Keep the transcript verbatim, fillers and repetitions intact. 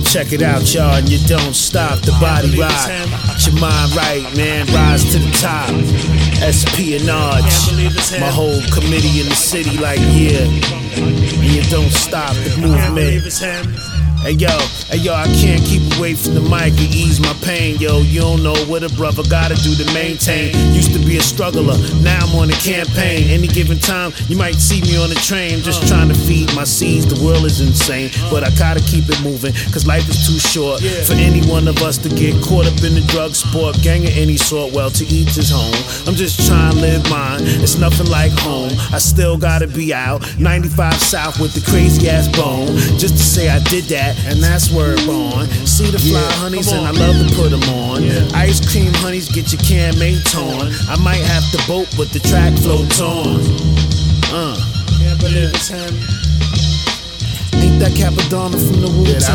Check it out, y'all, and you don't stop. The body rock, get your mind right, man. Rise to the top. Espionage, my whole committee in the city, like yeah. And you don't stop the movement. Hey yo, hey yo, I can't keep away from the mic and ease my pain. Yo, you don't know what a brother gotta do to maintain. Used to be a struggler, now I'm on a campaign. Any given time, you might see me on the train. Just trying to feed my seeds, the world is insane. But I gotta keep it moving, cause life is too short for any one of us to get caught up in the drug sport. Gang of any sort, well, to each his home. I'm just trying to live mine, it's nothing like home. I still gotta be out, ninety-five South with the crazy ass bone. Just to say I did that, and that's where it's on. See the fly yeah, honeys and I love to put them on. Yeah. Ice cream honeys get your can made torn. I might have to boat, but the track floats on. Uh. Can't believe it's him. Ain't that Capadonna from the Wu-Tang?